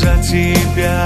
за тебя.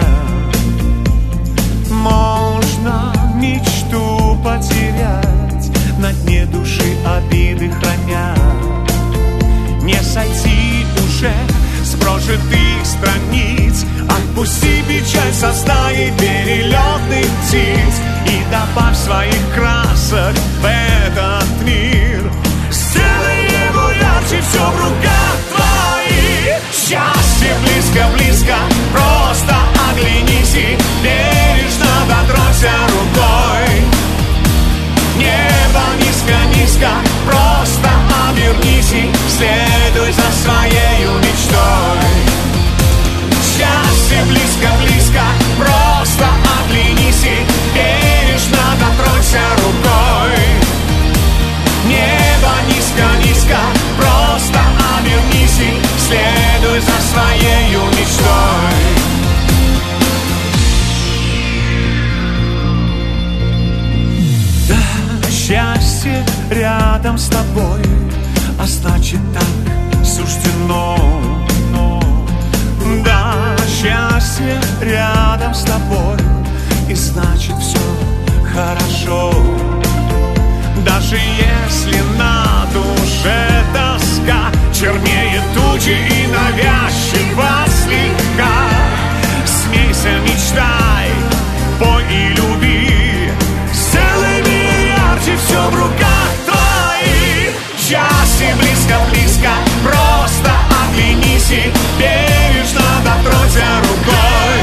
Можно мечту потерять, на дне души обиды храня. Не сойти уже с прожитых страниц, отпусти печаль со стаи перелетных птиц и добавь своих красок в этот мир. Сделай его ярче, все в руках твоих. Счастье близко-близко, просто оглянись и бережно дотронься рукой. Небо низко-низко, просто обернись и следуй за своей мечтой. Счастье близко-близко, просто оглянись и бережно дотронься рукой. Небо низко-низко, просто обернись и следуй за своей мечтой. Да, счастье рядом с тобой, а значит так суждено. Да, счастье рядом с тобой, и значит все хорошо. Даже если на душе тоска чернее тучи и навязчиво слегка, смейся, мечтай, пой и люби. Сделай мир ярче, все в руках твоих. Счастье близко-близко, просто оглянись и бережно дотронься рукой.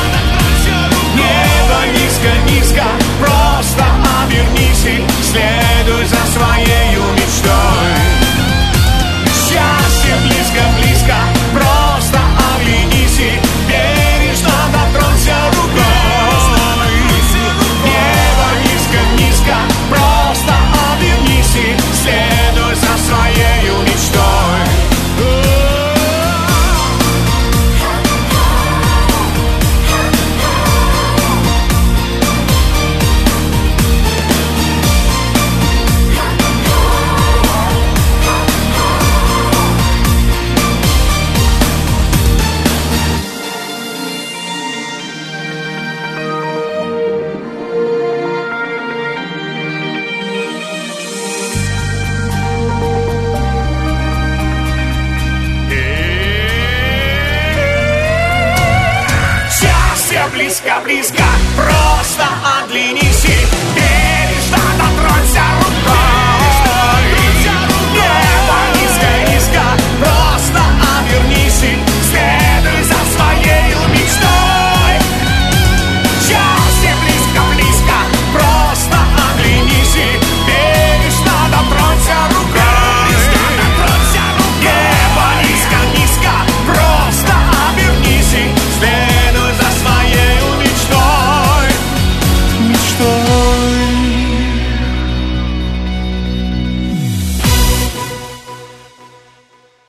Небо низко-низко, просто обернись и следуй за своей мечтой. Счастье близко-близко, просто оглянись и бережно дотронься рукой. Небо низко-низко, просто обернись и следуй за своей мечтой. Близко-близко, просто